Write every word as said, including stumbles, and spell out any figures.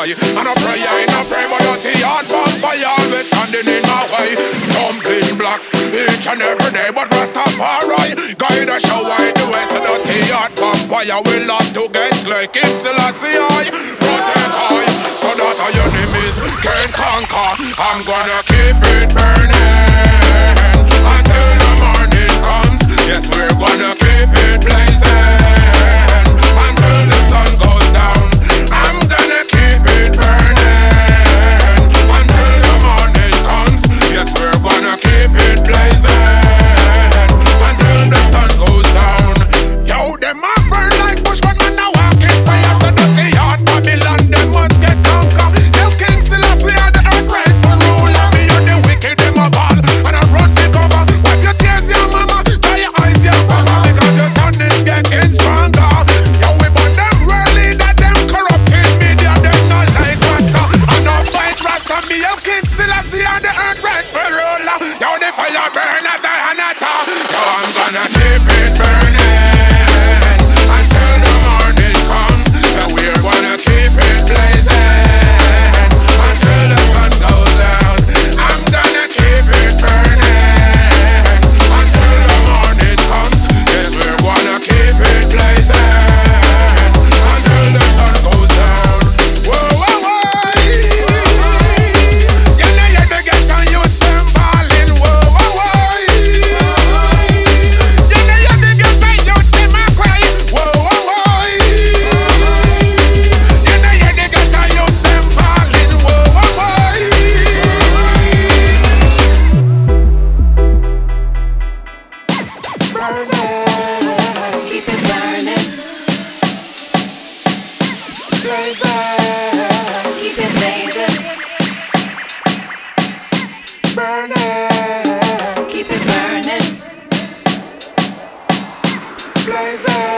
I. And I pray, I no pray, but dirty heart vampire always standing in my way. Stumbling blocks each and every day, but Rastafari guide us show I the way. So dirty heart vampire will have to get slick in Selassie I. Protect I, so that our enemies can conquer. I'm gonna keep it burning until the morning comes. Yes, we're gonna keep it blazing until the sun goes down. I'm gonna keep it burning until the morning comes. Yes, we're gonna keep it blazing until the sun goes down. Yo, them a burn like bush, but man a walk in fire. So dirty heart Babylon, them must get conquered. Them King Selassie are the earth rightful ruler. Me and the wicked, them a ball and I run for cover. Wipe your tears, your mama, dry your eyes, your papa, because the sun is getting stronger. Yo, we burn them early, that them corrupting media, them not like Rasta. I no fight Rasta, me and King Selassie are the earth rightful ruler. Yo, the fire burn at the Hanata. Yo, I'm gonna keep it burning until the morning comes. So we're gonna keep it blazing until the sun goes down. I'm gonna keep it burning until the morning comes. Yes, we're gonna keep it blazing until the sun goes down. Whoa, whoa, whoa. You know you're the ghetto youth, them ballin'. Whoa, whoa, whoa. You know you're the ghetto youth, them a cry. Whoa, whoa, whoa. You know you're the ghetto youth, them ballin'. Whoa, whoa, whoa. Keep it burning, Blazing, keep it blazing, burning, keep it burning, blazing.